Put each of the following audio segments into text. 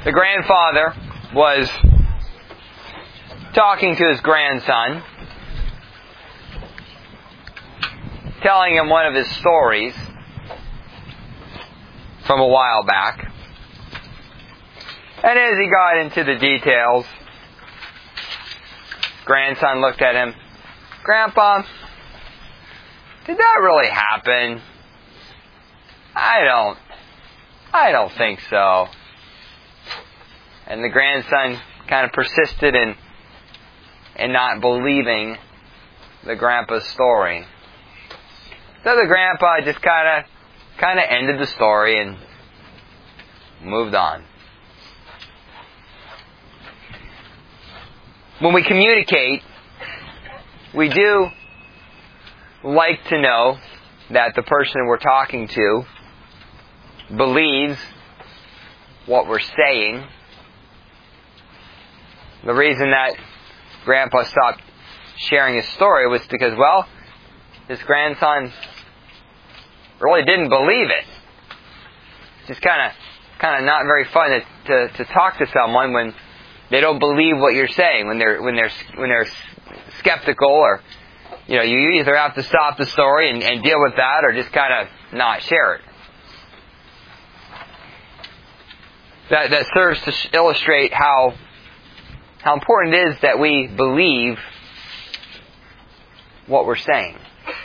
The grandfather was talking to his grandson, telling him one of his stories from a while back. And as he got into the details, grandson looked at him, "Grandpa, did that really happen? I don't think so." And the grandson kind of persisted in not believing the grandpa's story. So the grandpa just kind of ended the story and moved on. When we communicate, we do like to know that the person we're talking to believes what we're saying. The reason that Grandpa stopped sharing his story was because, well, his grandson really didn't believe it. It's just kind of not very fun to talk to someone when they don't believe what you're saying, when they're skeptical, or you either have to stop the story and deal with that, or just kind of not share it. That serves to illustrate how important it is that we believe what we're saying.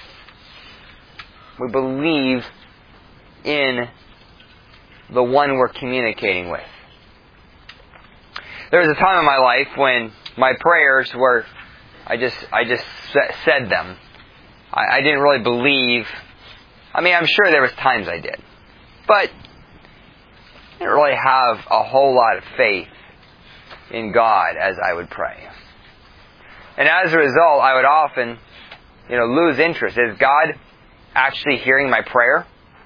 We believe in the one we're communicating with. There was a time in my life when my prayers were, I just said them. I didn't really believe. I mean, I'm sure there was times I did, but I didn't really have a whole lot of faith in God as I would pray. And as a result, I would often, lose interest. Is God actually hearing my prayer?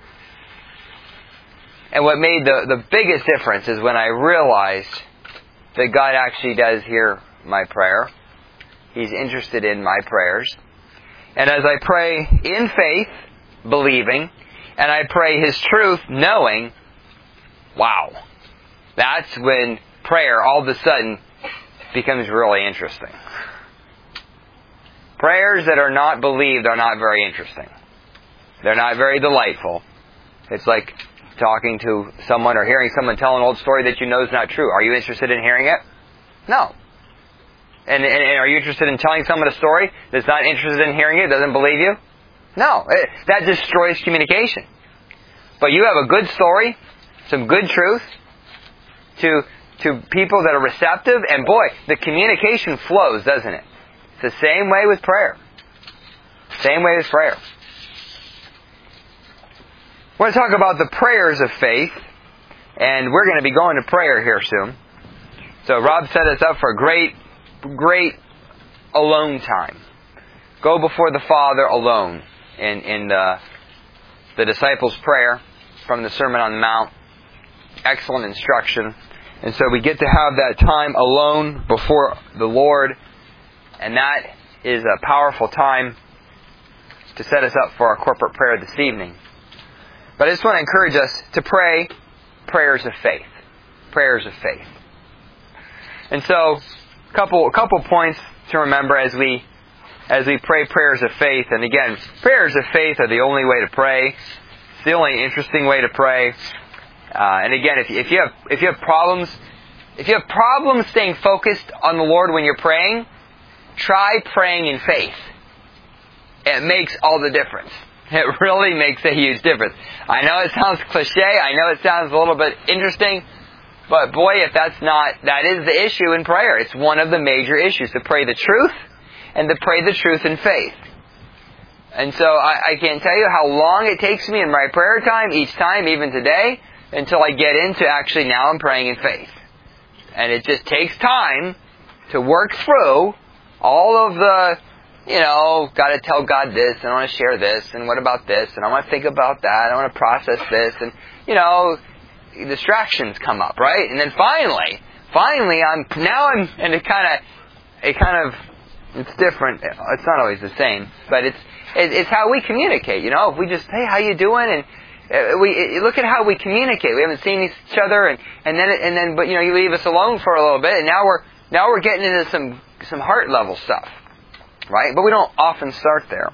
And what made the biggest difference is when I realized that God actually does hear my prayer. He's interested in my prayers. And as I pray in faith, believing, and I pray His truth, knowing, wow, that's when prayer all of a sudden becomes really interesting. Prayers that are not believed are not very interesting. They're not very delightful. It's like talking to someone or hearing someone tell an old story that you know is not true. Are you interested in hearing it? No. And are you interested in telling someone a story that's not interested in hearing it, doesn't believe you? No. That destroys communication. But you have a good story, some good truth, to people that are receptive, and boy, the communication flows, doesn't it? It's the same way with prayer. Same way with prayer. We're going to talk about the prayers of faith, and we're going to be going to prayer here soon. So Rob set us up for a great alone time. Go before the Father alone in the disciples' prayer from the Sermon on the Mount. Excellent instruction. And so we get to have that time alone before the Lord, and that is a powerful time to set us up for our corporate prayer this evening. But I just want to encourage us to pray prayers of faith. Prayers of faith. And so, a couple points to remember as we pray prayers of faith. And again, prayers of faith are the only way to pray. It's the only interesting way to pray. And again, if you have problems staying focused on the Lord when you're praying, try praying in faith. It makes all the difference. It really makes a huge difference. I know it sounds cliche. I know it sounds a little bit interesting. But boy, that is the issue in prayer. It's one of the major issues, to pray the truth and to pray the truth in faith. And so I can't tell you how long it takes me in my prayer time, each time, even today, until I get into actually now I'm praying in faith. And it just takes time to work through all of the, got to tell God this, and I want to share this, and what about this, and I want to think about that, I want to process this, and, distractions come up, right? And then finally, and it's different. It's not always the same, but it's how we communicate, If we just, hey, how you doing? Look at how we communicate. We haven't seen each other, but you leave us alone for a little bit, and now we're getting into some heart level stuff, right? But we don't often start there.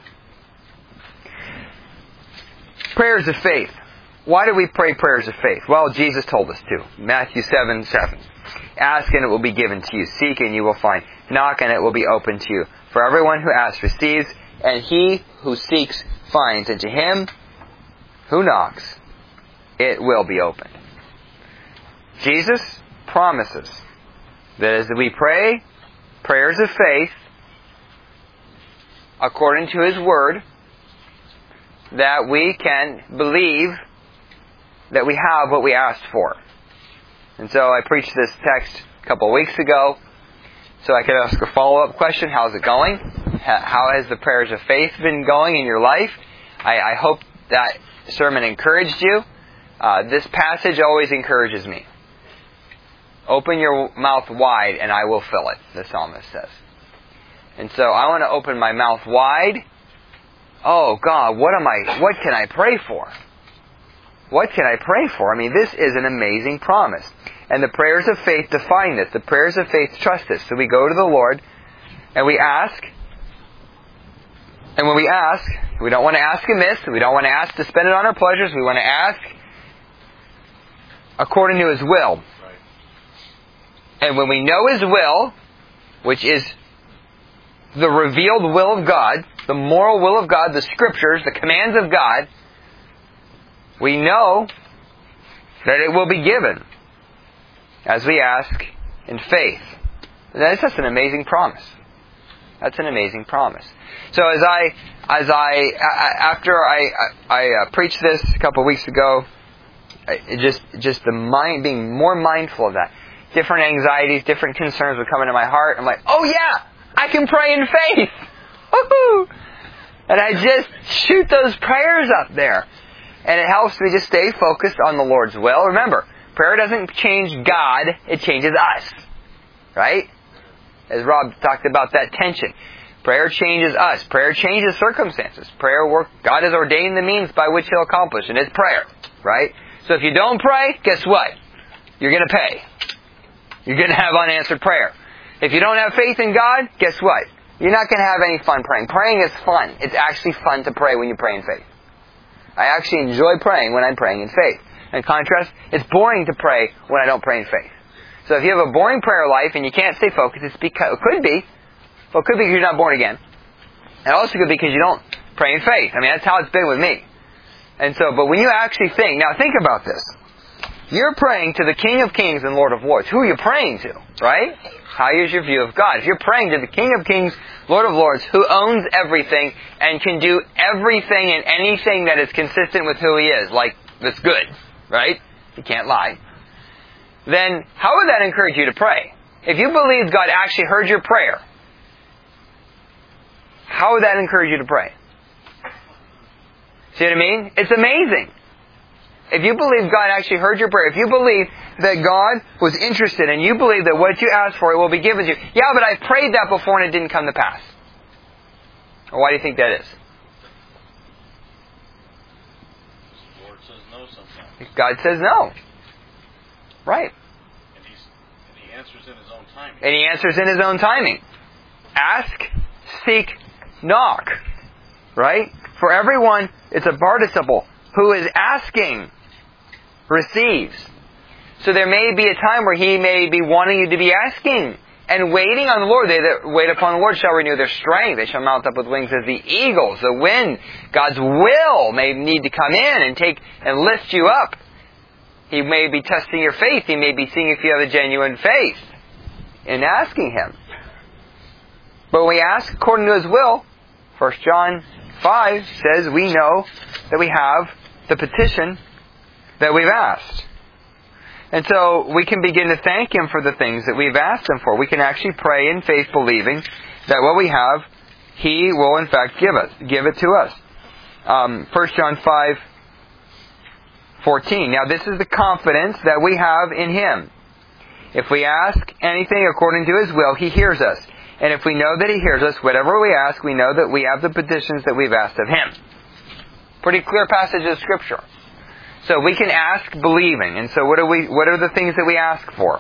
Prayers of faith. Why do we pray prayers of faith? Well, Jesus told us to. Matthew 7:7. Ask and it will be given to you. Seek and you will find. Knock and it will be opened to you. For everyone who asks receives, and he who seeks finds. And to him who knocks, it will be opened. Jesus promises that as we pray prayers of faith, according to His Word, that we can believe that we have what we asked for. And so I preached this text a couple of weeks ago, so I could ask a follow-up question. How's it going? How has the prayers of faith been going in your life? I hope that sermon encouraged you. This passage always encourages me. Open your mouth wide and I will fill it, the psalmist says. And so I want to open my mouth wide. Oh God, what can I pray for? What can I pray for? I mean, this is an amazing promise. And the prayers of faith define this. The prayers of faith trust this. So we go to the Lord and we ask. And when we ask, we don't want to ask amiss. We don't want to ask to spend it on our pleasures. We want to ask according to His will. And when we know His will, which is the revealed will of God, the moral will of God, the Scriptures, the commands of God, we know that it will be given as we ask in faith. That's just an amazing promise. That's an amazing promise. So after I preached this a couple of weeks ago, just the mind, being more mindful of that. Different anxieties, different concerns would come into my heart. I'm like, oh yeah, I can pray in faith. Woohoo! And I just shoot those prayers up there. And it helps me just stay focused on the Lord's will. Remember, prayer doesn't change God, it changes us. Right? As Rob talked about that tension. Prayer changes us. Prayer changes circumstances. God has ordained the means by which He'll accomplish, and it's prayer. Right? So if you don't pray, guess what? You're going to pay. You're going to have unanswered prayer. If you don't have faith in God, guess what? You're not going to have any fun praying. Praying is fun. It's actually fun to pray when you pray in faith. I actually enjoy praying when I'm praying in faith. In contrast, it's boring to pray when I don't pray in faith. So if you have a boring prayer life and you can't stay focused, it could be because you're not born again. It also could be because you don't pray in faith. I mean, that's how it's been with me. And so, but when you actually think about this. You're praying to the King of Kings and Lord of Lords. Who are you praying to, right? How is your view of God? If you're praying to the King of Kings, Lord of Lords, who owns everything and can do everything and anything that is consistent with who He is, like that's good, right? He can't lie. Then how would that encourage you to pray? If you believe God actually heard your prayer, how would that encourage you to pray? See what I mean? It's amazing. If you believe God actually heard your prayer, if you believe that God was interested and you believe that what you asked for, it will be given to you. Yeah, but I prayed that before and it didn't come to pass. Well, why do you think that is? The Lord says no sometimes. God says no. Right. And He answers in His own timing. And He answers in His own timing. Ask, seek, knock. Right? For everyone, it's a participle. Who is asking receives. So there may be a time where He may be wanting you to be asking and waiting on the Lord. They that wait upon the Lord shall renew their strength. They shall mount up with wings as the eagles. The wind, God's will may need to come in and lift you up. He may be testing your faith. He may be seeing if you have a genuine faith in asking Him. But when we ask according to His will, 1 John 5 says we know that we have the petition that we've asked. And so we can begin to thank Him for the things that we've asked Him for. We can actually pray in faith believing that what we have, He will in fact give it to us. 1 John 5:14. Now this is the confidence that we have in Him. If we ask anything according to His will, He hears us. And if we know that He hears us, whatever we ask, we know that we have the petitions that we've asked of Him. Pretty clear passage of Scripture. So we can ask believing. And so what are the things that we ask for?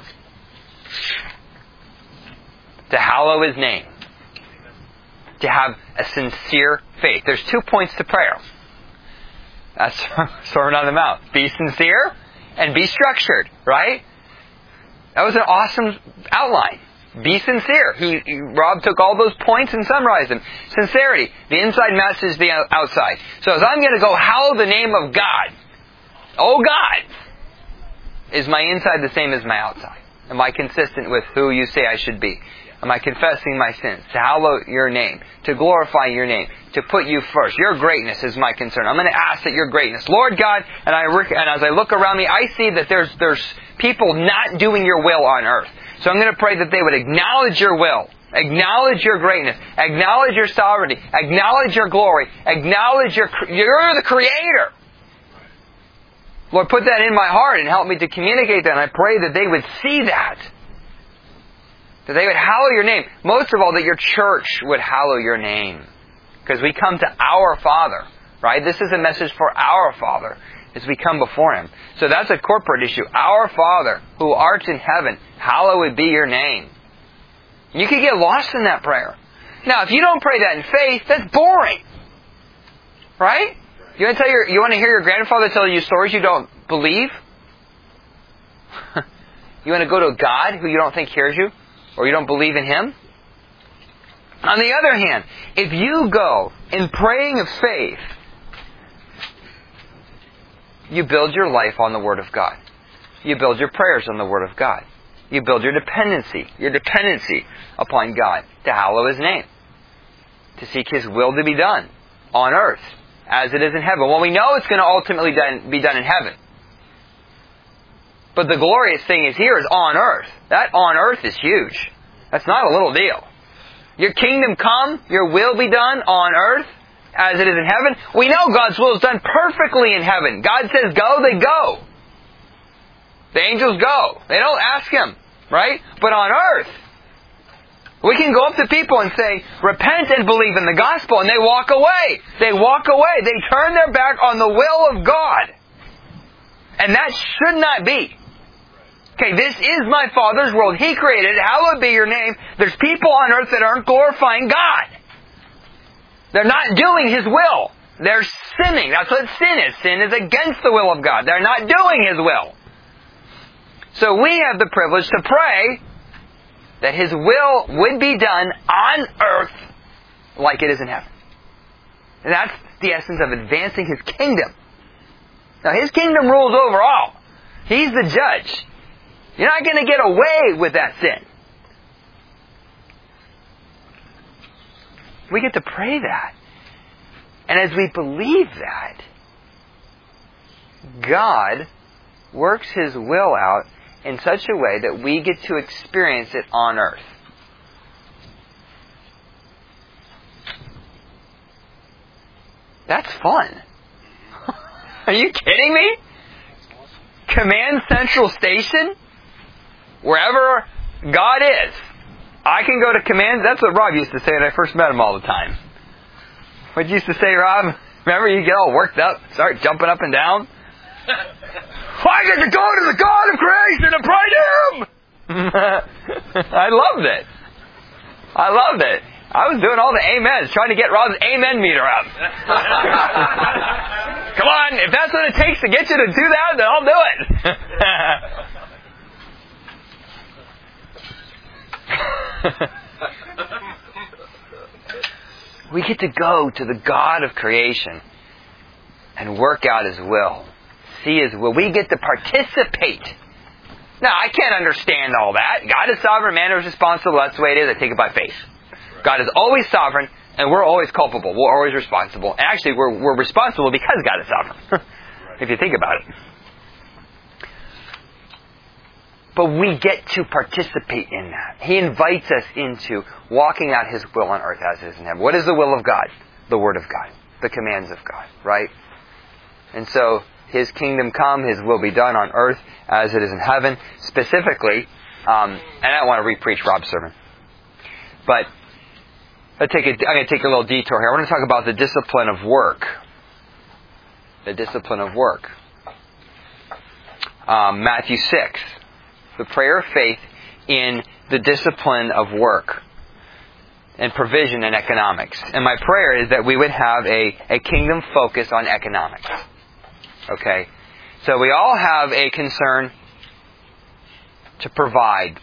To hallow His name. To have a sincere faith. There's 2 points to prayer. That's Sermon on the Mount. Be sincere and be structured, right? That was an awesome outline. Be sincere. Rob took all those points and summarized them. Sincerity. The inside matches the outside. So as I'm going to go hallow the name of God, oh God, is my inside the same as my outside? Am I consistent with who you say I should be? Am I confessing my sins? To hallow your name. To glorify your name. To put you first. Your greatness is my concern. I'm going to ask that your greatness. Lord God, and as I look around me, I see that there's people not doing your will on earth. So I'm going to pray that they would acknowledge your will. Acknowledge your greatness. Acknowledge your sovereignty. Acknowledge your glory. Acknowledge you're the Creator. Lord, put that in my heart and help me to communicate that. And I pray that they would see that. That they would hallow your name. Most of all, that your church would hallow your name. Because we come to our Father, right? This is a message for our Father as we come before Him. So that's a corporate issue. Our Father, who art in heaven, hallowed be your name. You could get lost in that prayer. Now, if you don't pray that in faith, that's boring. Right? You want to hear your grandfather tell you stories you don't believe? You want to go to a God who you don't think hears you? Or you don't believe in Him? On the other hand, if you go in praying of faith, you build your life on the Word of God. You build your prayers on the Word of God. You build your dependency upon God to hallow His name. To seek His will to be done on earth as it is in heaven. Well, we know it's going to ultimately be done in heaven. But the glorious thing is here is on earth. That on earth is huge. That's not a little deal. Your kingdom come, your will be done on earth as it is in heaven. We know God's will is done perfectly in heaven. God says go, they go. The angels go. They don't ask Him, right? But on earth, we can go up to people and say, repent and believe in the gospel, and they walk away. They walk away. They turn their back on the will of God. And that should not be. Okay, this is my Father's world. He created it. Hallowed be your name. There's people on earth that aren't glorifying God. They're not doing His will. They're sinning. That's what sin is. Sin is against the will of God. They're not doing His will. So we have the privilege to pray that His will would be done on earth like it is in heaven. And that's the essence of advancing His kingdom. Now, His kingdom rules over all. He's the judge. You're not going to get away with that sin. We get to pray that. And as we believe that, God works His will out in such a way that we get to experience it on earth. That's fun. Are you kidding me? Command Central Station? Wherever God is. I can go to command. That's what Rob used to say when I first met him all the time. What you used to say, Rob? Remember, you get all worked up, start jumping up and down? I get to go to the God of creation and pray to Him! I loved it. I was doing all the amens, trying to get Rob's amen meter up. Come on, if that's what it takes to get you to do that, then I'll do it. We get to go to the God of creation and work out His will. See His will. We get to participate. Now, I can't understand all that. God is sovereign, man is responsible. That's the way it is. I take it by faith. God is always sovereign, and we're always culpable. We're always responsible. And actually, we're responsible because God is sovereign. If you think about it. But we get to participate in that. He invites us into walking out His will on earth as it is in heaven. What is the will of God? The Word of God. The commands of God. Right? And so, His kingdom come, His will be done on earth as it is in heaven. Specifically, and I don't want to re-preach Rob's sermon. But I'm going to take a little detour here. I want to talk about the discipline of work. The discipline of work. Matthew 6. The prayer of faith in the discipline of work and provision and economics. And my prayer is that we would have a kingdom focus on economics. Okay? So we all have a concern to provide,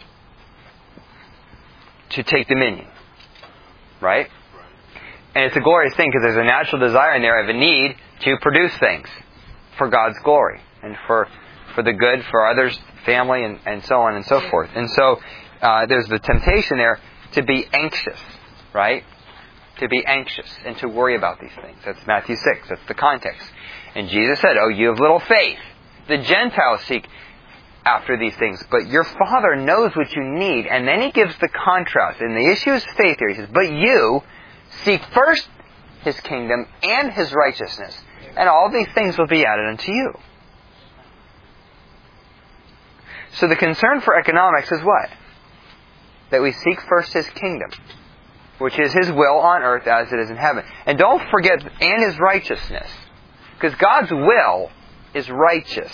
to take dominion. Right? And it's a glorious thing because there's a natural desire in there of a need to produce things for God's glory and for the good, for others, family, and so on and so forth. And so there's the temptation there to be anxious, right? To be anxious and to worry about these things. That's Matthew 6. That's the context. And Jesus said, "Oh, you have little faith. The Gentiles seek after these things, but your Father knows what you need." And then He gives the contrast. And the issue is faith here. He says, "But you seek first His kingdom and His righteousness, and all these things will be added unto you." So the concern for economics is what? That we seek first His kingdom, which is His will on earth as it is in heaven. And don't forget, and His righteousness. Because God's will is righteous.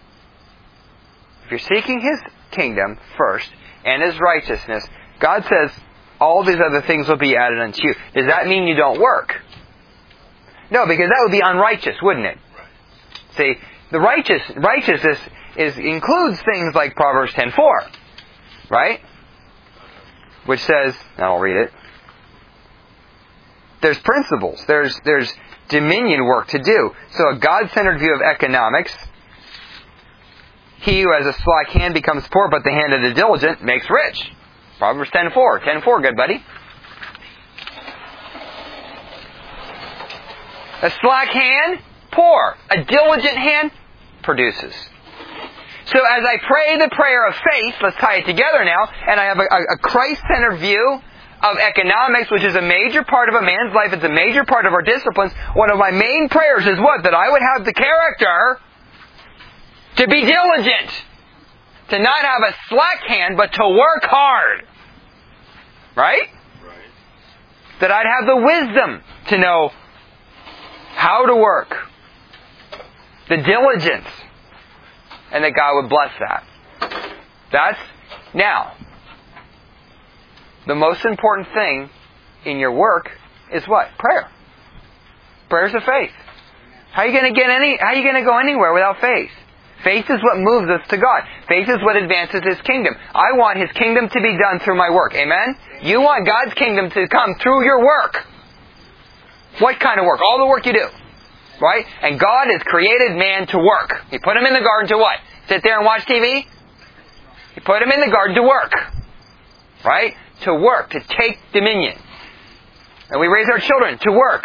If you're seeking His kingdom first and His righteousness, God says all these other things will be added unto you. Does that mean you don't work? No, because that would be unrighteous, wouldn't it? See, the righteousness includes things like Proverbs 10:4, right? Which says, and I'll read it. There's principles. There's dominion work to do. So a God-centered view of economics. He who has a slack hand becomes poor, but the hand of the diligent makes rich. Proverbs 10:4. 10:4, good buddy. A slack hand, poor. A diligent hand, produces. So as I pray the prayer of faith, let's tie it together now, and I have a Christ-centered view of economics, which is a major part of a man's life. It's a major part of our disciplines. One of my main prayers is what? That I would have the character to be diligent. To not have a slack hand, but to work hard. Right? That I'd have the wisdom to know how to work. The diligence. And that God would bless that. That's, now, the most important thing in your work is what? Prayer. Prayers of faith. How are you going to go anywhere without faith? Faith is what moves us to God. Faith is what advances His kingdom. I want His kingdom to be done through my work. Amen? You want God's kingdom to come through your work. What kind of work? All the work you do. Right? And God has created man to work. He put him in the garden to what? Sit there and watch TV? He put him in the garden to work. Right? To work. To take dominion. And we raise our children to work.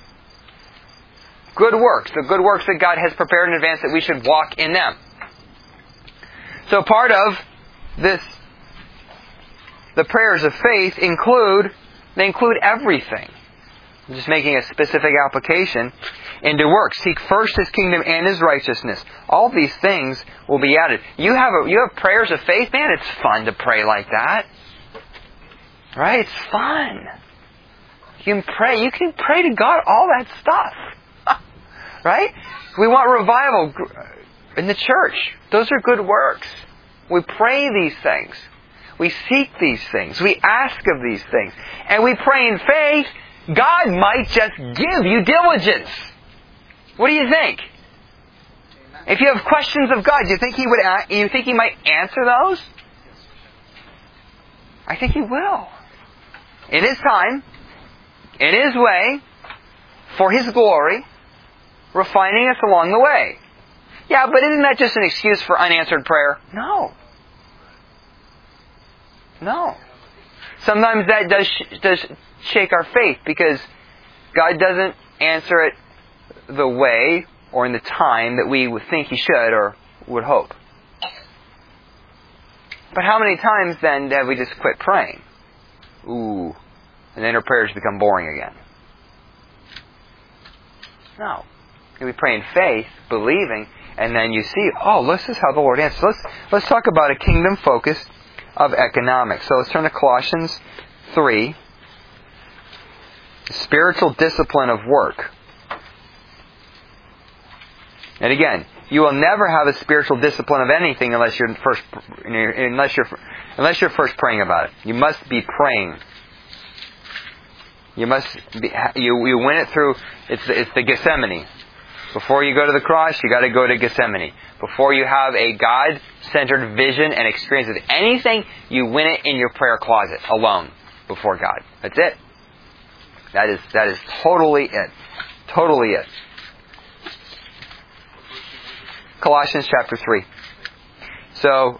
Good works. The good works that God has prepared in advance that we should walk in them. So part of this, the prayers of faith include everything. I'm just making a specific application into work. Seek first His kingdom and His righteousness. All these things will be added. You have prayers of faith, man. It's fun to pray like that. Right? It's fun. You can pray to God all that stuff. Right? We want revival in the church. Those are good works. We pray these things. We seek these things. We ask of these things. And we pray in faith. God might just give you diligence. What do you think? If you have questions of God, do you think He might answer those? I think He will. In His time, in His way, for His glory, refining us along the way. Yeah, but isn't that just an excuse for unanswered prayer? No. Sometimes that does shake our faith because God doesn't answer it the way or in the time that we would think He should or would hope. But how many times then have we just quit praying? And then our prayers become boring again. No. We pray in faith, believing, and then you see, this is how the Lord answers. Let's talk about a kingdom focus of economics. So let's turn to Colossians 3. Spiritual discipline of work. And again, you will never have a spiritual discipline of anything unless you're first praying about it. You must be praying. You must be, you win it through. It's the Gethsemane. Before you go to the cross, you got to go to Gethsemane. Before you have a God-centered vision and experience with anything, you win it in your prayer closet alone before God. That's it. That is totally it. Totally it. Colossians chapter 3. So,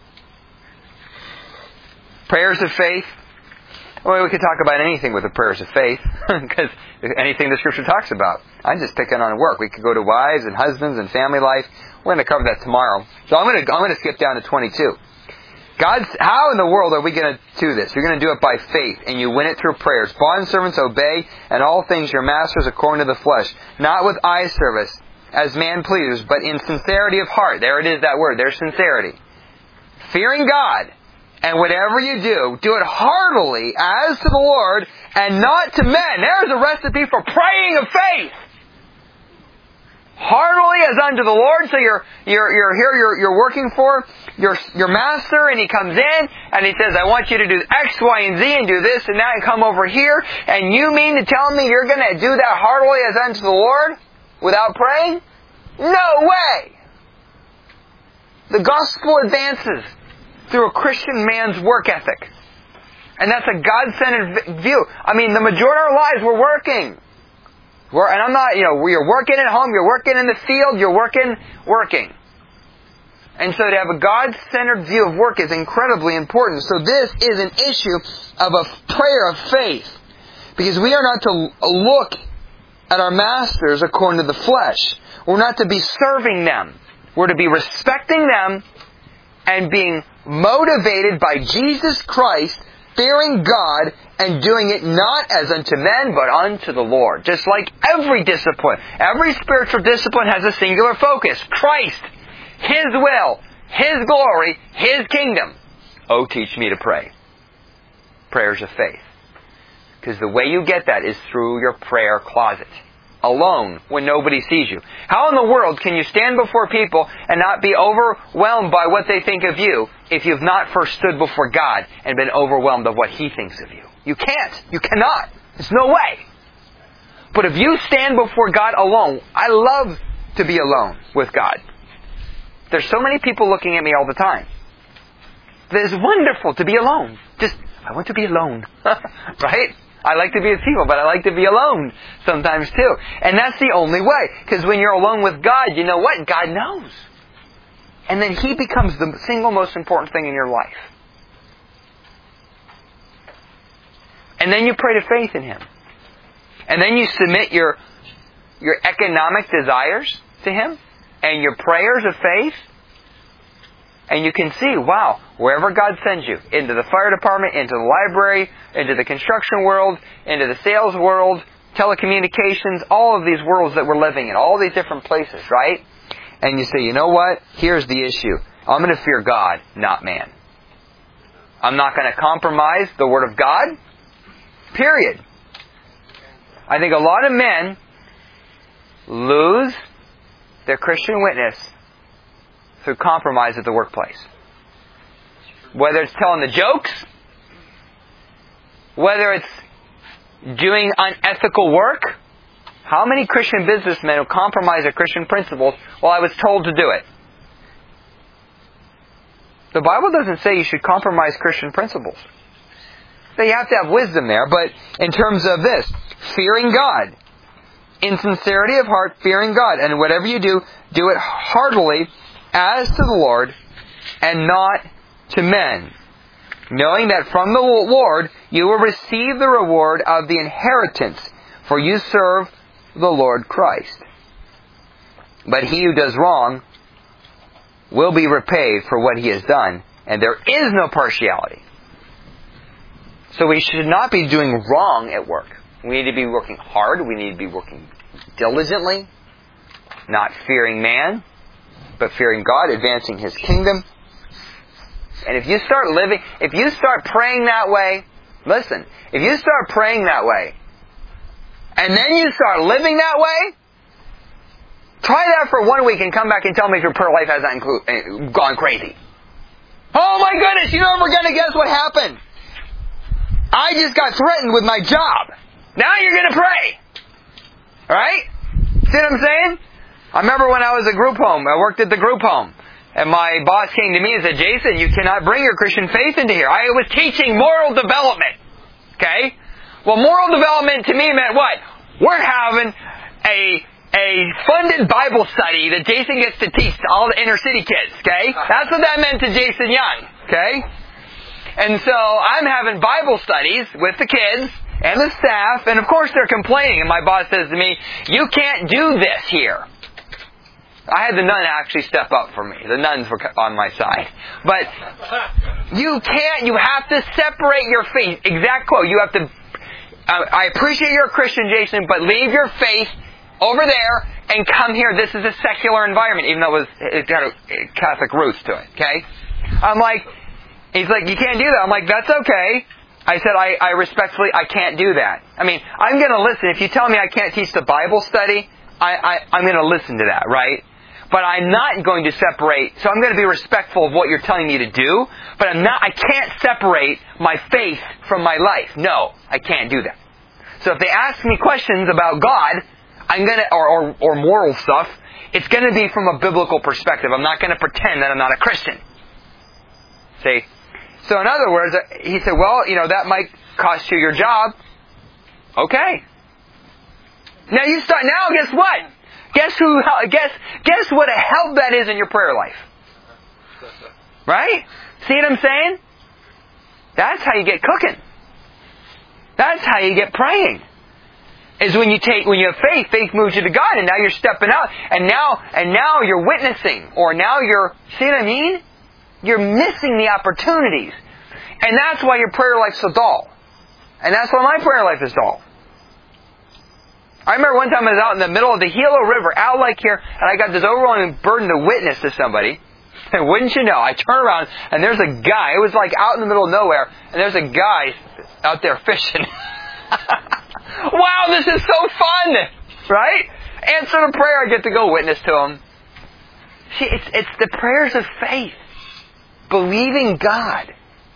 prayers of faith. Well, we could talk about anything with the prayers of faith, because anything the Scripture talks about. I'm just picking on work. We could go to wives and husbands and family life. We're going to cover that tomorrow. So I'm going to skip down to 22. How in the world are we going to do this? You're going to do it by faith, and you win it through prayers. Bondservants, obey, and all things your masters according to the flesh, not with eye service, as man pleasers, but in sincerity of heart. There it is, that word. There's sincerity. Fearing God. And whatever you do it heartily as to the Lord and not to men. There's a recipe for praying of faith. Heartily as unto the Lord. So you're here, you're working for your master, and he comes in and he says, I want you to do X, Y, and Z and do this and that and come over here. And you mean to tell me you're going to do that heartily as unto the Lord without praying? No way! The gospel advances through a Christian man's work ethic. And that's a God-centered view. I mean, the majority of our lives we're working. And I'm not, you're working at home, you're working in the field, you're working. And so to have a God-centered view of work is incredibly important. So this is an issue of a prayer of faith. Because we are not to look at our masters according to the flesh. We're not to be serving them. We're to be respecting them and being motivated by Jesus Christ, fearing God, and doing it not as unto men, but unto the Lord. Just like every discipline. Every spiritual discipline has a singular focus. Christ. His will. His glory. His kingdom. Oh, teach me to pray. Prayers of faith. Because the way you get that is through your prayer closet. Alone, when nobody sees you. How in the world can you stand before people and not be overwhelmed by what they think of you if you've not first stood before God and been overwhelmed of what He thinks of you? You can't. You cannot. There's no way. But if you stand before God alone, I love to be alone with God. There's so many people looking at me all the time. It's wonderful to be alone. I want to be alone. Right? I like to be with people, but I like to be alone sometimes too. And that's the only way. Because when you're alone with God, you know what? God knows. And then He becomes the single most important thing in your life. And then you pray to faith in Him. And then you submit your economic desires to Him and your prayers of faith. And you can see, wow, wherever God sends you, into the fire department, into the library, into the construction world, into the sales world, telecommunications, all of these worlds that we're living in, all these different places, right? And you say, you know what? Here's the issue. I'm going to fear God, not man. I'm not going to compromise the Word of God. Period. I think a lot of men lose their Christian witness through compromise at the workplace. Whether it's telling the jokes, whether it's doing unethical work. How many Christian businessmen who compromise their Christian principles? Well, I was told to do it. The Bible doesn't say you should compromise Christian principles. So you have to have wisdom there, but in terms of this, fearing God. In sincerity of heart, fearing God. And whatever you do, do it heartily, as to the Lord, and not to men, knowing that from the Lord you will receive the reward of the inheritance, for you serve the Lord Christ. But he who does wrong will be repaid for what he has done, and there is no partiality. So we should not be doing wrong at work. We need to be working hard. We need to be working diligently, not fearing man, but fearing God, advancing His kingdom. And if you start praying that way, listen, if you start praying that way, and then you start living that way, Try that for 1 week and come back and tell me if your prayer life has not gone crazy. Oh my goodness, you're never going to guess what happened. I just got threatened with my job. Now you're going to pray. Alright? See what I'm saying? I remember when I was at group home, I worked at the group home, and my boss came to me and said, Jason, you cannot bring your Christian faith into here. I was teaching moral development. Okay? Well, moral development to me meant what? We're having a funded Bible study that Jason gets to teach to all the inner city kids. Okay? That's what that meant to Jason Young. Okay? And so I'm having Bible studies with the kids and the staff, and of course they're complaining, and my boss says to me, you can't do this here. I had the nun actually step up for me. The nuns were on my side. But you can't, you have to separate your faith. Exact quote. You have to, I appreciate you're a Christian, Jason, but leave your faith over there and come here. This is a secular environment, even though it got Catholic roots to it. Okay? I'm like, he's like, you can't do that. I'm like, that's okay. I said, I respectfully, I can't do that. I mean, I'm going to listen. If you tell me I can't teach the Bible study, I'm going to listen to that, right? But I'm not going to separate, so I'm going to be respectful of what you're telling me to do, but I can't separate my faith from my life. No, I can't do that. So if they ask me questions about God, I'm going to, or moral stuff, it's going to be from a biblical perspective. I'm not going to pretend that I'm not a Christian. See? So in other words, he said, well, that might cost you your job. Okay. Now guess what? Guess what a help that is in your prayer life. Right? See what I'm saying? That's how you get cooking. That's how you get praying. Is when you have faith moves you to God, and now you're stepping out, and now you're witnessing, or now you're, see what I mean? You're missing the opportunities. And that's why your prayer life's so dull. And that's why my prayer life is dull. I remember one time I was out in the middle of the Gila River, out like here, and I got this overwhelming burden to witness to somebody. And wouldn't you know, I turn around, and there's a guy, it was like out in the middle of nowhere, and there's a guy out there fishing. Wow, this is so fun! Right? Answer the prayer, I get to go witness to him. See, it's the prayers of faith. Believing God.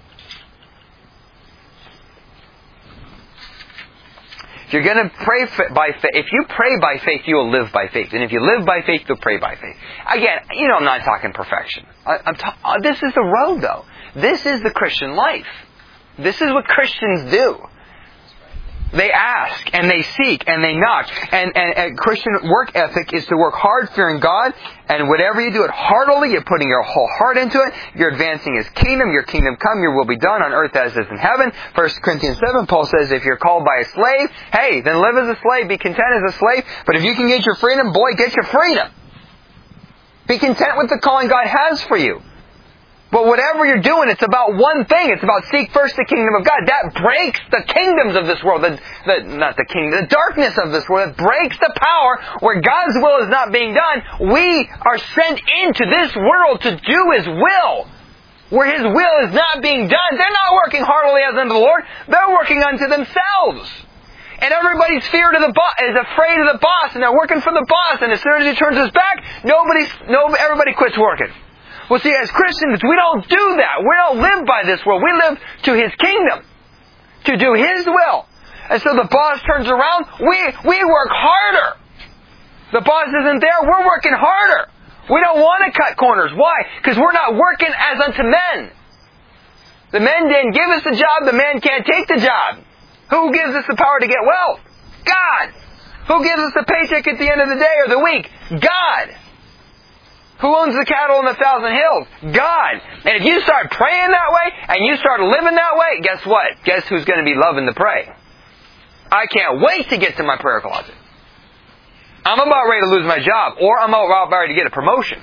If you're going to pray by faith, if you pray by faith, you will live by faith. And if you live by faith, you'll pray by faith. Again, I'm not talking perfection. This is the road, though. This is the Christian life. This is what Christians do. They ask, and they seek, and they knock. And Christian work ethic is to work hard, fearing God, and whatever you do it heartily, you're putting your whole heart into it, you're advancing His kingdom, your kingdom come, your will be done on earth as it is in heaven. 1 Corinthians 7, Paul says, if you're called by a slave, hey, then live as a slave, be content as a slave, but if you can get your freedom, boy, get your freedom. Be content with the calling God has for you. But whatever you're doing, it's about one thing. It's about seek first the kingdom of God. That breaks the kingdoms of this world. The darkness of this world. It breaks the power where God's will is not being done. We are sent into this world to do His will. Where His will is not being done. They're not working heartily as unto the Lord. They're working unto themselves. And everybody's afraid of the boss, and they're working for the boss. And as soon as He turns His back, everybody quits working. Well, see, as Christians, we don't do that. We don't live by this world. We live to His kingdom, to do His will. And so the boss turns around, we work harder. The boss isn't there, we're working harder. We don't want to cut corners. Why? Because we're not working as unto men. The men didn't give us the job, the man can't take the job. Who gives us the power to get wealth? God. Who gives us the paycheck at the end of the day or the week? God. Who owns the cattle on 1,000 hills? God. And if you start praying that way, and you start living that way, guess what? Guess who's going to be loving to pray? I can't wait to get to my prayer closet. I'm about ready to lose my job, or I'm about ready to get a promotion.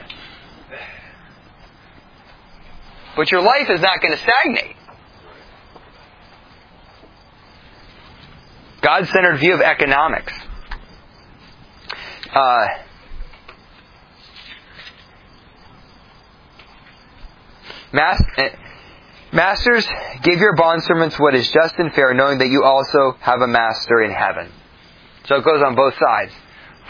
But your life is not going to stagnate. God-centered view of economics. Masters, give your bondservants what is just and fair, knowing that you also have a master in heaven. So it goes on both sides.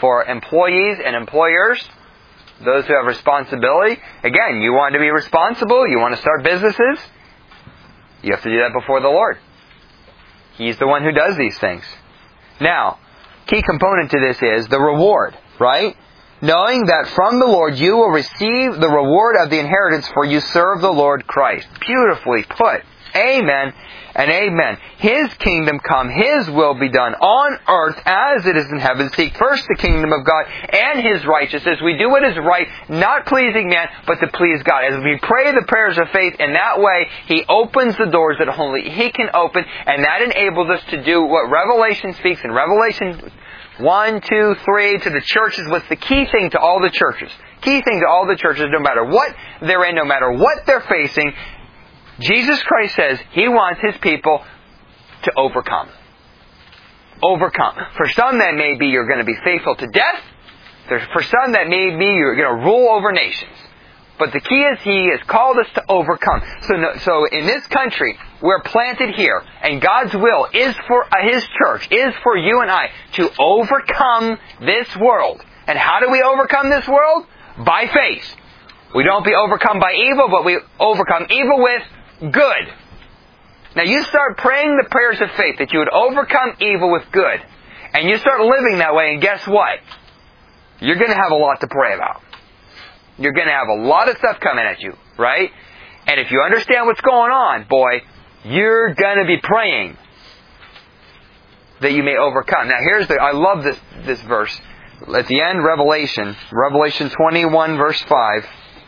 for employees and employers, those who have responsibility. Again, you want to be responsible, you want to start businesses, you have to do that before the Lord. He's the one who does these things. Now, key component to this is the reward, right? Knowing that from the Lord you will receive the reward of the inheritance, for you serve the Lord Christ. Beautifully put. Amen and amen. His kingdom come, His will be done on earth as it is in heaven. Seek first the kingdom of God and His righteousness. We do what is right, not pleasing man, but to please God. As we pray the prayers of faith in that way, He opens the doors that only He can open, and that enables us to do what Revelation speaks in Revelation 1, 2, 3 to the churches. What's the key thing to all the churches? Key thing to all the churches, no matter what they're in, no matter what they're facing, Jesus Christ says He wants His people to overcome. Overcome. For some that may be you're going to be faithful to death. For some that may be you're going to rule over nations. But the key is He has called us to overcome. So in this country, we're planted here, and God's will is for His church, is for you and I, to overcome this world. And how do we overcome this world? By faith. We don't be overcome by evil, but we overcome evil with good. Now you start praying the prayers of faith that you would overcome evil with good. And you start living that way, and guess what? You're going to have a lot to pray about. You're going to have a lot of stuff coming at you, right? And if you understand what's going on, boy, you're going to be praying that you may overcome. Now I love this verse. At the end, Revelation 21 verse 5.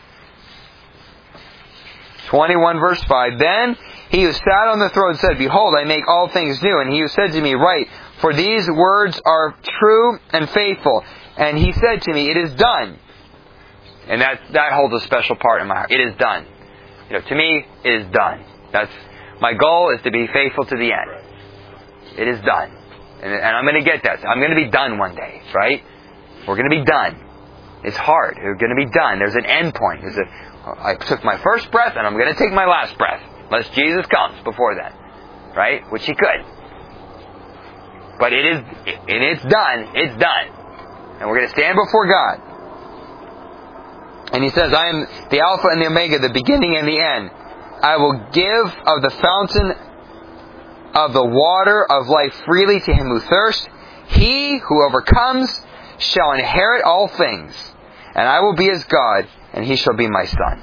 21 verse 5. Then He who sat on the throne said, Behold, I make all things new. And He who said to me, Write, for these words are true and faithful. And He said to me, It is done. And that holds a special part in my heart. It is done. To me, it is done. That's my goal, is to be faithful to the end. It is done. And I'm going to get that. I'm going to be done one day, right? We're going to be done. It's hard. We're going to be done. There's an end point. I took my first breath, and I'm going to take my last breath. Unless Jesus comes before then. Right? Which He could. But it's done. It's done. And we're going to stand before God. And He says, I am the Alpha and the Omega, the beginning and the end. I will give of the fountain of the water of life freely to him who thirsts. He who overcomes shall inherit all things. And I will be his God, and he shall be my son.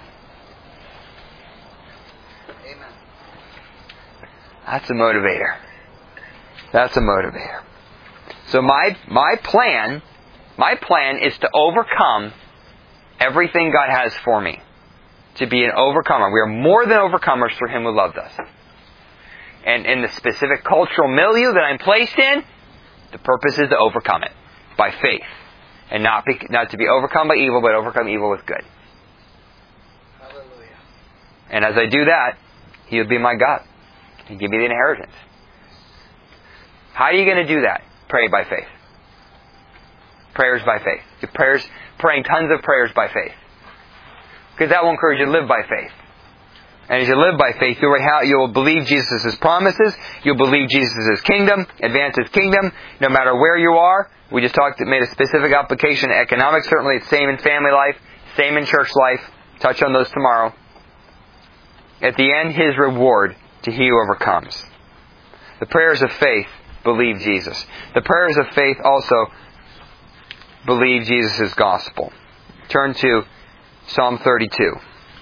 Amen. That's a motivator. That's a motivator. So my plan is to overcome everything God has for me. To be an overcomer. We are more than overcomers through Him who loved us. And in the specific cultural milieu that I'm placed in, the purpose is to overcome it by faith. And not to be overcome by evil, but overcome evil with good. Hallelujah. And as I do that, He'll be my God. He'll give me the inheritance. How are you going to do that? Pray by faith. Prayers by faith. Praying tons of prayers by faith. Because that will encourage you to live by faith. And as you live by faith, you will believe Jesus' promises. You'll believe Jesus' kingdom, advance His kingdom, no matter where you are. We just made a specific application in economics. Certainly it's same in family life, same in church life. Touch on those tomorrow. At the end, His reward to he who overcomes. The prayers of faith believe Jesus. The prayers of faith also believe Jesus' gospel. Turn to Psalm 32.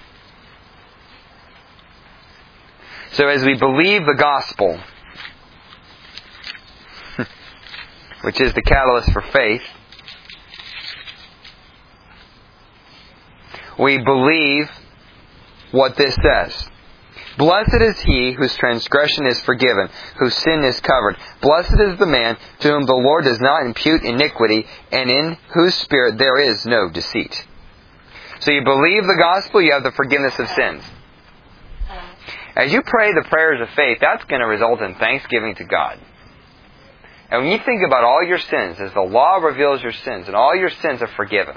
So as we believe the gospel, which is the catalyst for faith, we believe what this says. Blessed is he whose transgression is forgiven, whose sin is covered. Blessed is the man to whom the Lord does not impute iniquity, and in whose spirit there is no deceit. So you believe the gospel, you have the forgiveness of sins. As you pray the prayers of faith, that's going to result in thanksgiving to God. And when you think about all your sins, as the law reveals your sins, and all your sins are forgiven,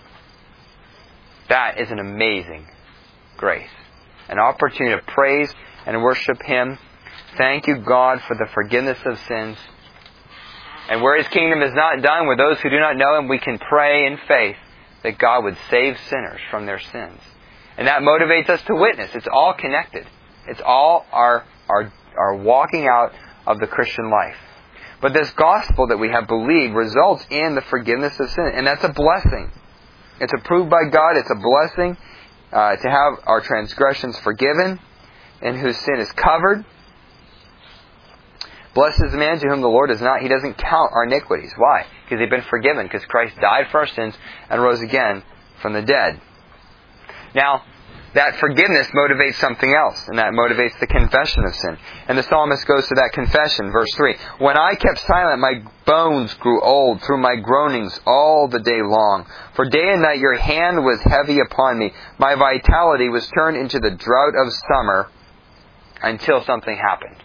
that is an amazing grace. An opportunity to praise and worship Him. Thank you, God, for the forgiveness of sins. And where His kingdom is not done, with those who do not know Him, we can pray in faith that God would save sinners from their sins. And that motivates us to witness. It's all connected. It's all our walking out of the Christian life. But this gospel that we have believed results in the forgiveness of sin. And that's a blessing. It's approved by God. It's a blessing to have our transgressions forgiven and whose sin is covered. Blessed is the man to whom the Lord He doesn't count our iniquities. Why? Because they've been forgiven. Because Christ died for our sins and rose again from the dead. Now, that forgiveness motivates something else, and that motivates the confession of sin. And the psalmist goes to that confession, verse 3. When I kept silent, my bones grew old through my groanings all the day long. For day and night your hand was heavy upon me. My vitality was turned into the drought of summer until something happened.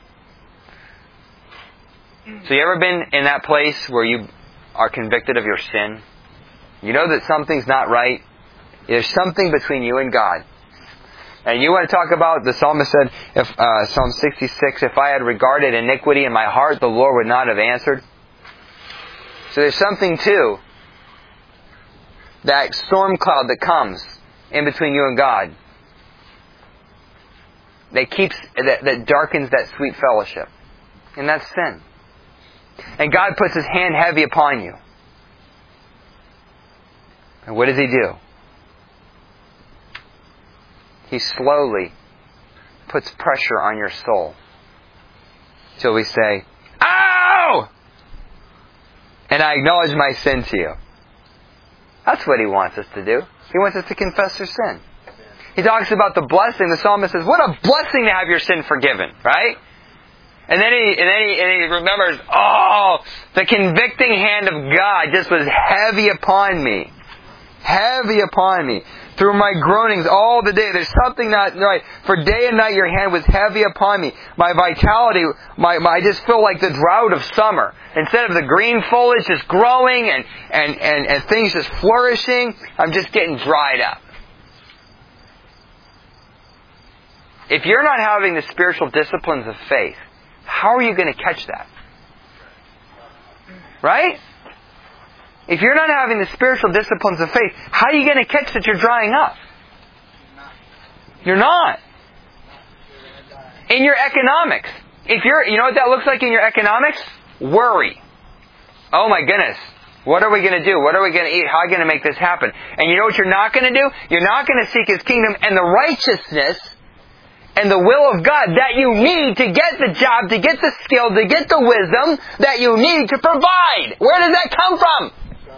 So you ever been in that place where you are convicted of your sin? You know that something's not right. There's something between you and God. And you want to talk about, the psalmist said, Psalm 66, if I had regarded iniquity in my heart, the Lord would not have answered. So there's something too, that storm cloud that comes in between you and God, that darkens that sweet fellowship. And that's sin. And God puts His hand heavy upon you. And what does He do? He slowly puts pressure on your soul. Till we say, ow! And I acknowledge my sin to you. That's what He wants us to do. He wants us to confess our sin. He talks about the blessing. The psalmist says, what a blessing to have your sin forgiven, right? And then he remembers, the convicting hand of God just was heavy upon me. Heavy upon me. Through my groanings all the day. There's something not right. For day and night your hand was heavy upon me. My vitality, I just feel like the drought of summer. Instead of the green foliage just growing and things just flourishing, I'm just getting dried up. If you're not having the spiritual disciplines of faith, how are you going to catch that? Right? If you're not having the spiritual disciplines of faith, how are you going to catch that you're drying up? You're not. In your economics. You know what that looks like in your economics? Worry. Oh my goodness. What are we going to do? What are we going to eat? How are we going to make this happen? And you know what you're not going to do? You're not going to seek His kingdom and the righteousness and the will of God that you need to get the job, to get the skill, to get the wisdom that you need to provide. Where does that come from?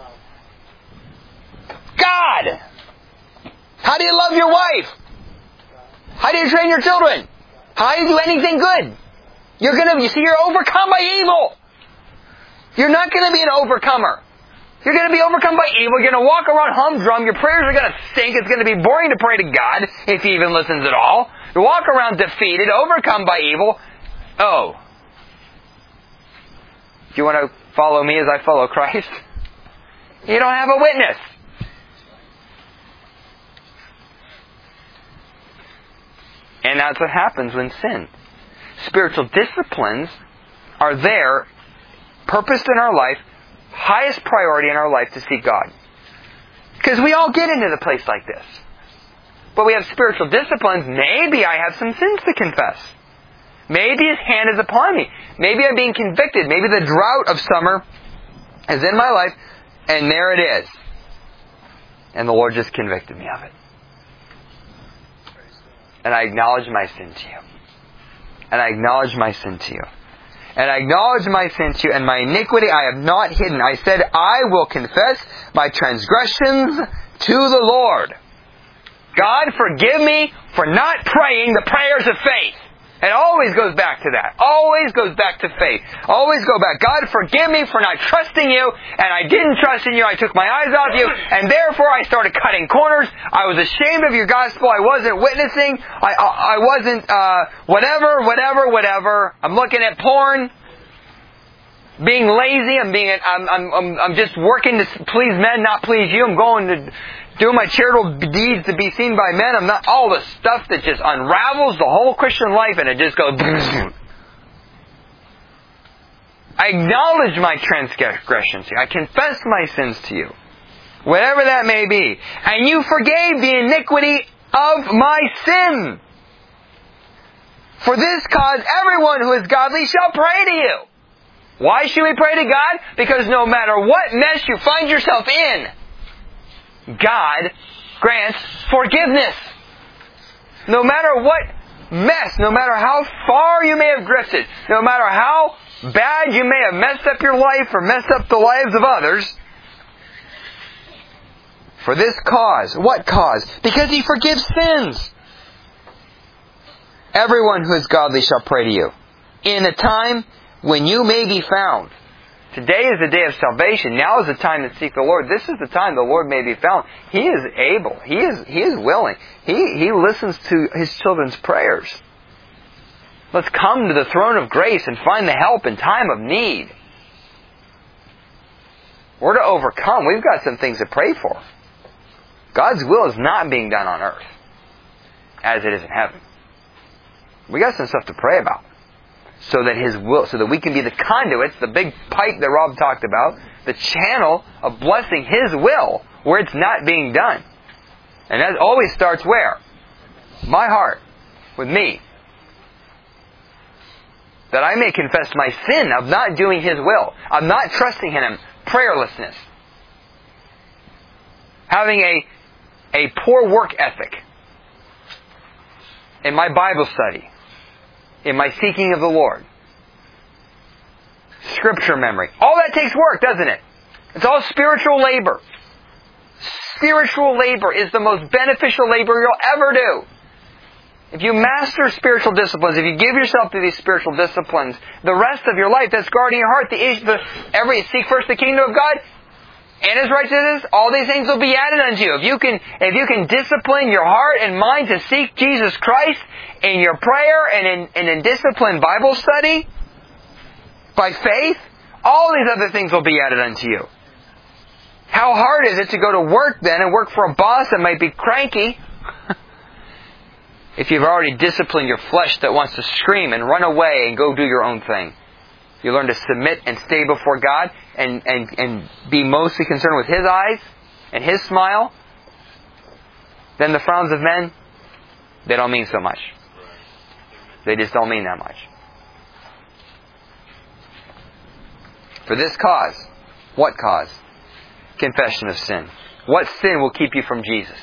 God. How do you love your wife? How do you train your children? How do you do anything good? You're overcome by evil. You're not going to be an overcomer. You're going to be overcome by evil. You're going to walk around humdrum. Your prayers are going to stink. It's going to be boring to pray to God, if He even listens at all. You walk around defeated, overcome by evil. Oh. Do you want to follow me as I follow Christ? You don't have a witness. And that's what happens when sin. Spiritual disciplines are there, purposed in our life, highest priority in our life to seek God. Because we all get into the place like this. But we have spiritual disciplines. Maybe I have some sins to confess. Maybe His hand is upon me. Maybe I'm being convicted. Maybe the drought of summer is in my life, and there it is. And the Lord just convicted me of it. And I acknowledge my sin to you. And I acknowledge my sin to you. And I acknowledge my sin to you, and my iniquity I have not hidden. I said, I will confess my transgressions to the Lord. God, forgive me for not praying the prayers of faith. It always goes back to that. Always goes back to faith. Always go back. God, forgive me for not trusting you, and I didn't trust in you. I took my eyes off you, and therefore I started cutting corners. I was ashamed of your gospel. I wasn't witnessing. I wasn't, whatever. I'm looking at porn. Being lazy. I'm just working to please men, not please you. I'm going to do my charitable deeds to be seen by men. I'm not all the stuff that just unravels the whole Christian life, and it just goes. I acknowledge my transgressions to you. I confess my sins to you. Whatever that may be. And you forgave the iniquity of my sin. For this cause, everyone who is godly shall pray to you. Why should we pray to God? Because no matter what mess you find yourself in, God grants forgiveness. No matter what mess, no matter how far you may have drifted, no matter how bad you may have messed up your life or messed up the lives of others, for this cause. What cause? Because He forgives sins. Everyone who is godly shall pray to you. In a time when you may be found. Today is the day of salvation. Now is the time to seek the Lord. This is the time the Lord may be found. He is able. He is willing. He listens to His children's prayers. Let's come to the throne of grace and find the help in time of need. We're to overcome. We've got some things to pray for. God's will is not being done on earth as it is in heaven. We got some stuff to pray about. So that His will, so that we can be the conduits, the big pipe that Rob talked about, the channel of blessing His will where it's not being done. And that always starts where? My heart. With me. That I may confess my sin of not doing His will, of not trusting in Him, prayerlessness. Having a poor work ethic in my Bible study, in my seeking of the Lord, Scripture memory. All that takes work, doesn't it? It's all spiritual labor. Spiritual labor is the most beneficial labor you'll ever do. If you master spiritual disciplines, if you give yourself to these spiritual disciplines, the rest of your life that's guarding your heart, seek first the kingdom of God and His righteousness, all these things will be added unto you. If you can discipline your heart and mind to seek Jesus Christ in your prayer and in disciplined Bible study, by faith, all these other things will be added unto you. How hard is it to go to work then and work for a boss that might be cranky if you've already disciplined your flesh that wants to scream and run away and go do your own thing? You learn to submit and stay before God and be mostly concerned with His eyes and His smile. Then the frowns of men, they don't mean so much. They just don't mean that much. For this cause. What cause? Confession of sin. What sin will keep you from Jesus?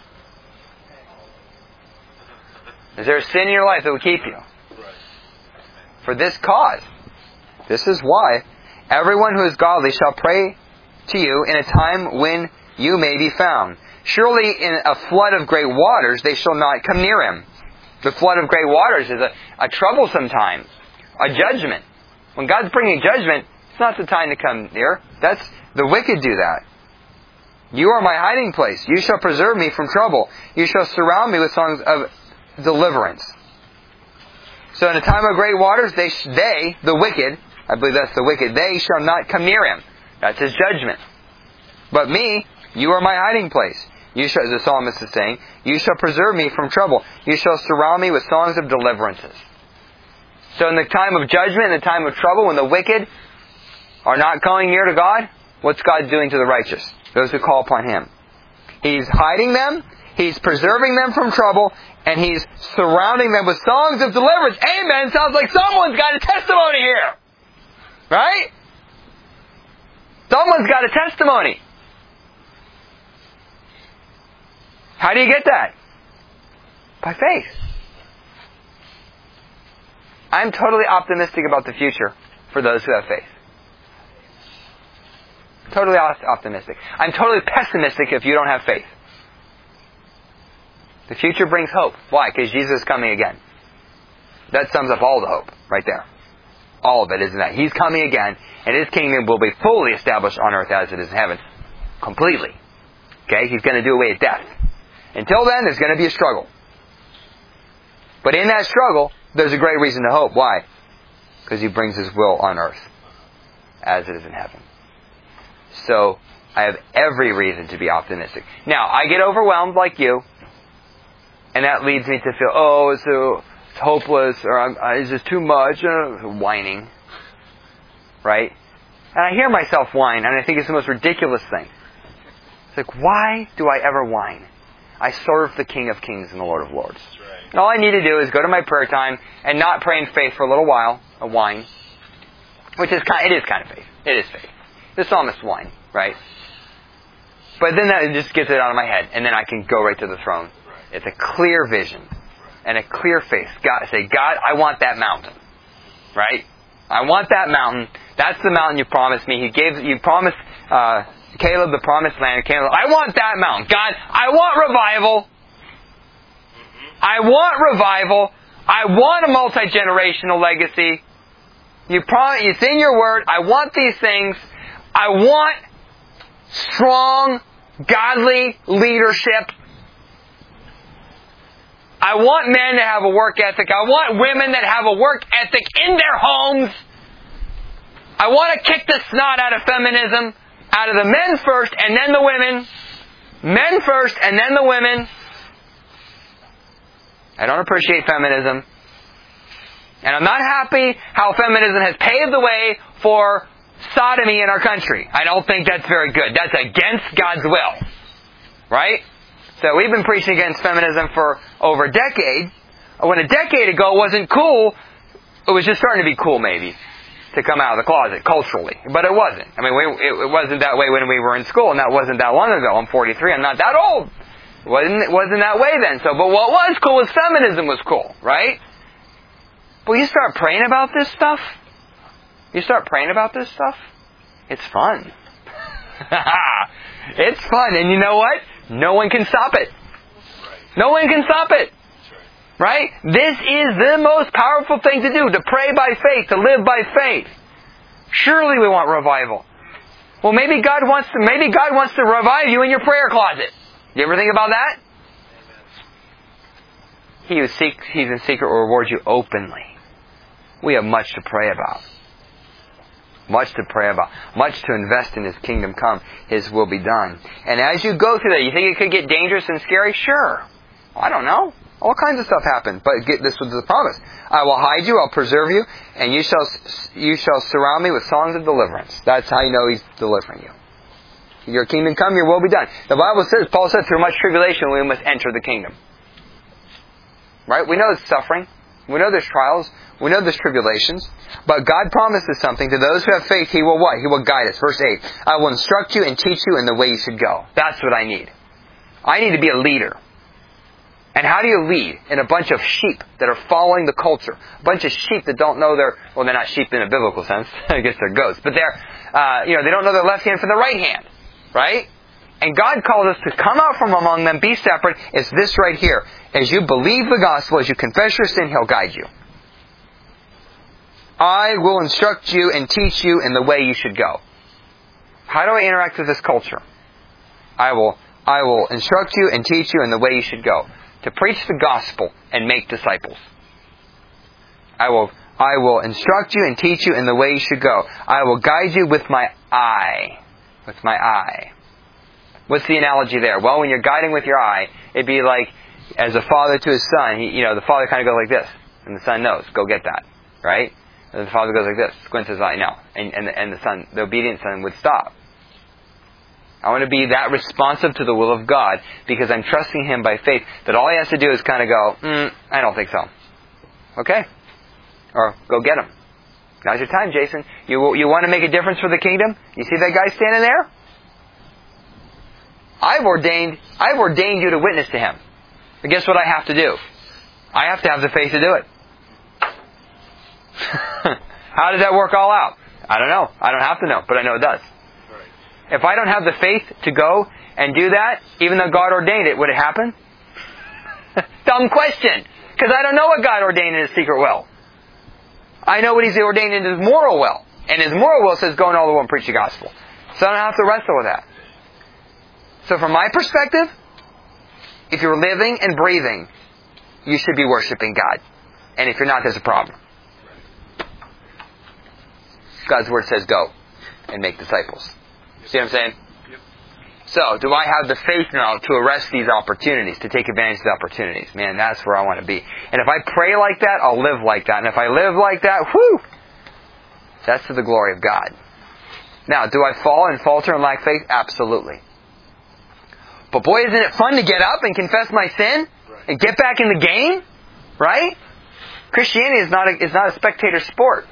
Is there a sin in your life that will keep you? For this cause. This is why everyone who is godly shall pray to you in a time when you may be found. Surely in a flood of great waters they shall not come near Him. The flood of great waters is a troublesome time. A judgment. When God's bringing judgment, it's not the time to come near. The wicked do that. You are my hiding place. You shall preserve me from trouble. You shall surround me with songs of deliverance. So in a time of great waters, they, the wicked, I believe that's the wicked, they shall not come near Him. That's His judgment. But me, you are my hiding place. You shall, as the psalmist is saying, you shall preserve me from trouble. You shall surround me with songs of deliverances. So in the time of judgment, in the time of trouble, when the wicked are not coming near to God, what's God doing to the righteous? Those who call upon Him. He's hiding them, He's preserving them from trouble, and He's surrounding them with songs of deliverance. Amen! Sounds like someone's got a testimony here. Right? Someone's got a testimony. How do you get that? By faith. I'm totally optimistic about the future for those who have faith. Totally optimistic. I'm totally pessimistic if you don't have faith. The future brings hope. Why? Because Jesus is coming again. That sums up all the hope right there. All of it, isn't that? He's coming again, and His kingdom will be fully established on earth as it is in heaven. Completely. Okay? He's going to do away with death. Until then, there's going to be a struggle. But in that struggle, there's a great reason to hope. Why? Because He brings His will on earth as it is in heaven. So, I have every reason to be optimistic. Now, I get overwhelmed like you, and that leads me to feel, it's hopeless, or it's just too much, whining. right? And I hear myself whine, and I think it's the most ridiculous thing. It's like, why do I ever whine? I serve the King of Kings and the Lord of Lords. That's right. And all I need to do is go to my prayer time and not pray in faith for a little while, a whine, which is it is kind of faith. It is faith. The psalmist whine, right? But then that just gets it out of my head, and then I can go right to the throne. It's a clear vision and a clear faith. Say, God, I want that mountain, right? I want that mountain. That's the mountain you promised me. You promised Caleb the promised land. Caleb, I want that mountain. God, I want revival. I want revival. I want a multi-generational legacy. It's in your word. I want these things. I want strong, godly leadership. I want men to have a work ethic. I want women that have a work ethic in their homes. I want to kick the snot out of feminism, out of the men first and then the women. Men first and then the women. I don't appreciate feminism. And I'm not happy how feminism has paved the way for sodomy in our country. I don't think that's very good. That's against God's will. Right? So we've been preaching against feminism for over a decade. When a decade ago it wasn't cool, it was just starting to be cool maybe to come out of the closet culturally. But it wasn't. I mean, it wasn't that way when we were in school, and that wasn't that long ago. I'm 43. I'm not that old. It wasn't that way then. So, but what was cool was feminism was cool, right? But you start praying about this stuff. It's fun. It's fun. And you know what? No one can stop it. No one can stop it. Right? This is the most powerful thing to do, to pray by faith, to live by faith. Surely we want revival. Well, maybe God wants to revive you in your prayer closet. You ever think about that? He who seeks, he's in secret will reward you openly. We have much to pray about. Much to pray about. Much to invest in His kingdom come. His will be done. And as you go through that, you think it could get dangerous and scary? Sure. I don't know. All kinds of stuff happen. But this was the promise. I will hide you, I'll preserve you, and you shall surround me with songs of deliverance. That's how you know He's delivering you. Your kingdom come, your will be done. The Bible says, Paul said, through much tribulation we must enter the kingdom. Right? We know there's suffering. We know there's trials. We know there's tribulations. But God promises something. To those who have faith, He will what? He will guide us. Verse 8. I will instruct you and teach you in the way you should go. That's what I need. I need to be a leader. And how do you lead? In a bunch of sheep that are following the culture. A bunch of sheep that don't know they're not sheep in a biblical sense. I guess they're goats. But they don't know their left hand from their right hand. Right? And God calls us to come out from among them, be separate. It's this right here. As you believe the gospel, as you confess your sin, He'll guide you. I will instruct you and teach you in the way you should go. How do I interact with this culture? I will instruct you and teach you in the way you should go. To preach the gospel and make disciples. I will instruct you and teach you in the way you should go. I will guide you with my eye. With my eye. What's the analogy there? Well, when you're guiding with your eye, it'd be like as a father to his son. The father kind of goes like this, and the son knows, go get that, right? And the father goes like this, squints his eye, no, and the son, the obedient son, would stop. I want to be that responsive to the will of God because I'm trusting Him by faith that all He has to do is kind of go, I don't think so. Okay, or go get him. Now's your time, Jason. You want to make a difference for the kingdom? You see that guy standing there? I've ordained you to witness to him. But guess what I have to do? I have to have the faith to do it. How does that work all out? I don't know. I don't have to know, but I know it does. Right. If I don't have the faith to go and do that, even though God ordained it, would it happen? Dumb question. Because I don't know what God ordained in His secret will. I know what He's ordained in His moral will. And His moral will says, go into all the world and preach the gospel. So I don't have to wrestle with that. So from my perspective, if you're living and breathing, you should be worshiping God. And if you're not, there's a problem. God's Word says go and make disciples. See what I'm saying? Yep. So, do I have the faith now to arrest these opportunities, to take advantage of the opportunities? Man, that's where I want to be. And if I pray like that, I'll live like that. And if I live like that, That's to the glory of God. Now, do I fall and falter and lack faith? Absolutely. But boy, isn't it fun to get up and confess my sin and get back in the game? Right? Christianity is not a spectator sport.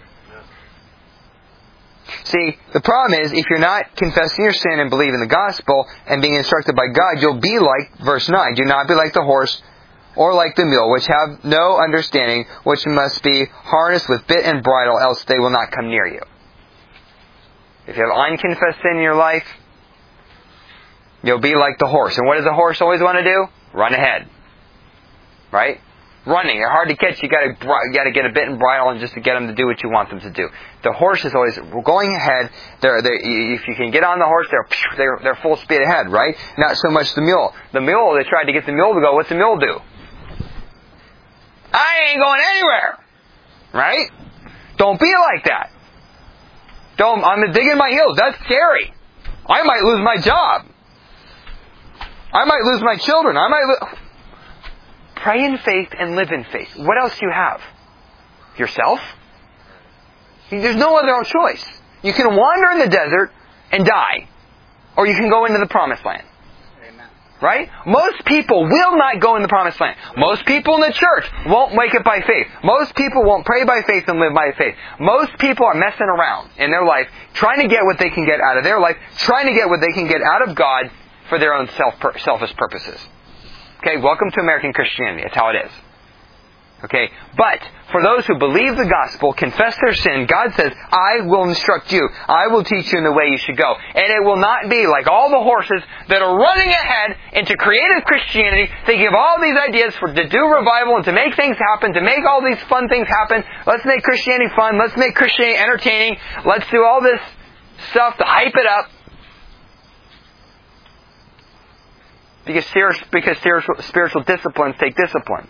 See, the problem is, if you're not confessing your sin and believing the gospel and being instructed by God, you'll be like, verse 9, do not be like the horse or like the mule, which have no understanding, which must be harnessed with bit and bridle, else they will not come near you. If you have unconfessed sin in your life, you'll be like the horse. And what does the horse always want to do? Run ahead. Right? Running. They're hard to catch. You got to get a bit and bridle and just to get them to do what you want them to do. The horse is always going ahead. If you can get on the horse, they're full speed ahead, right? Not so much the mule. The mule, they tried to get the mule to go. What's the mule do? I ain't going anywhere. Right? Don't be like that. I'm digging my heels. That's scary. I might lose my job. I might lose my children. Pray in faith and live in faith. What else do you have? Yourself? There's no other choice. You can wander in the desert and die. Or you can go into the promised land. Amen. Right? Most people will not go in the promised land. Most people in the church won't make it by faith. Most people won't pray by faith and live by faith. Most people are messing around in their life, trying to get what they can get out of their life, trying to get what they can get out of God for their own selfish purposes. Okay, welcome to American Christianity. That's how it is. Okay, but for those who believe the gospel, confess their sin, God says, I will instruct you. I will teach you in the way you should go. And it will not be like all the horses that are running ahead into creative Christianity, thinking of all these ideas to do revival and to make things happen, to make all these fun things happen. Let's make Christianity fun. Let's make Christianity entertaining. Let's do all this stuff to hype it up. Because spiritual disciplines take discipline.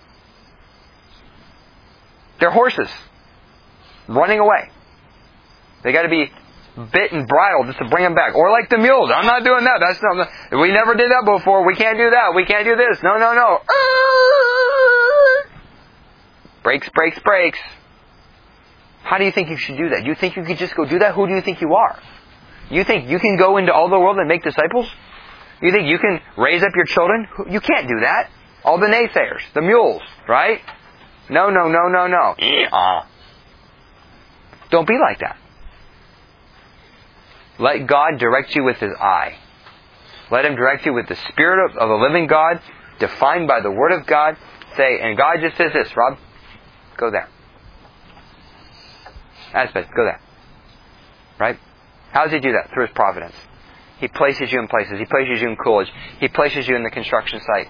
They're horses running away. They got to be bit and bridled just to bring them back. Or like the mules. I'm not doing that. We never did that before. We can't do that. We can't do this. No. Brakes. How do you think you should do that? Do you think you could just go do that? Who do you think you are? You think you can go into all the world and make disciples? You think you can raise up your children? You can't do that. All the naysayers, the mules, right? No. Don't be like that. Let God direct you with His eye. Let Him direct you with the Spirit of the living God, defined by the Word of God. Say, and God just says this, Rob, go there. Asbeth, go there. Right? How does He do that? Through His providence. He places you in places. He places you in Coolidge. He places you in the construction site.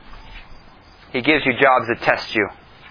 He gives you jobs that test you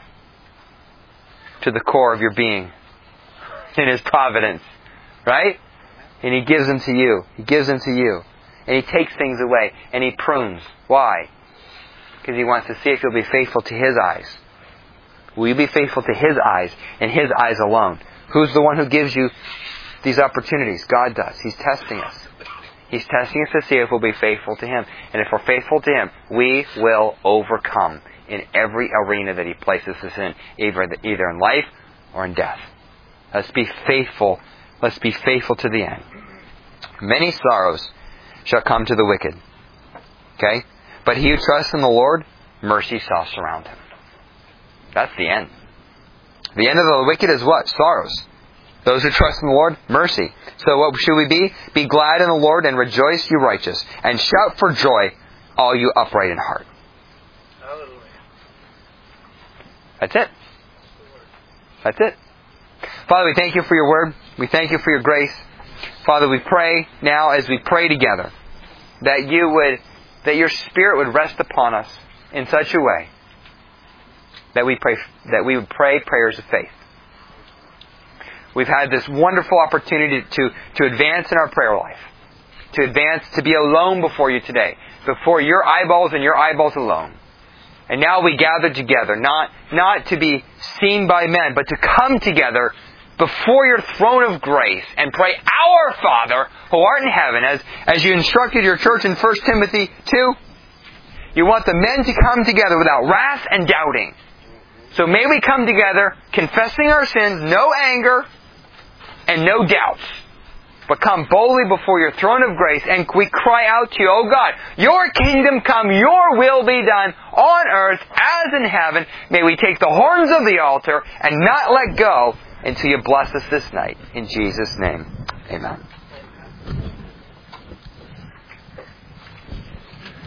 to the core of your being in His providence. Right? And He gives them to you. He gives them to you. And He takes things away. And He prunes. Why? Because He wants to see if you'll be faithful to His eyes. Will you be faithful to His eyes and His eyes alone? Who's the one who gives you these opportunities? God does. He's testing us. He's testing us to see if we'll be faithful to Him. And if we're faithful to Him, we will overcome in every arena that He places us in, either in life or in death. Let's be faithful. Let's be faithful to the end. Many sorrows shall come to the wicked. Okay? But he who trusts in the Lord, mercy shall surround him. That's the end. The end of the wicked is what? Sorrows. Those who trust in the Lord, mercy. So what should we be? Be glad in the Lord and rejoice, you righteous. And shout for joy, all you upright in heart. Hallelujah. That's it. That's it. Father, we thank You for Your word. We thank You for Your grace. Father, we pray now as we pray together that Your Spirit would rest upon us in such a way that we would pray prayers of faith. We've had this wonderful opportunity to advance in our prayer life. To advance, to be alone before You today. Before Your eyeballs and Your eyeballs alone. And now we gather together, not to be seen by men, but to come together before Your throne of grace and pray, Our Father, who art in heaven, as You instructed Your church in 1 Timothy 2. You want the men to come together without wrath and doubting. So may we come together, confessing our sins, no anger, and no doubts, but come boldly before your throne of grace, and we cry out to you, O God, your kingdom come, your will be done on earth as in heaven. May we take the horns of the altar and not let go until you bless us this night. In Jesus' name, amen.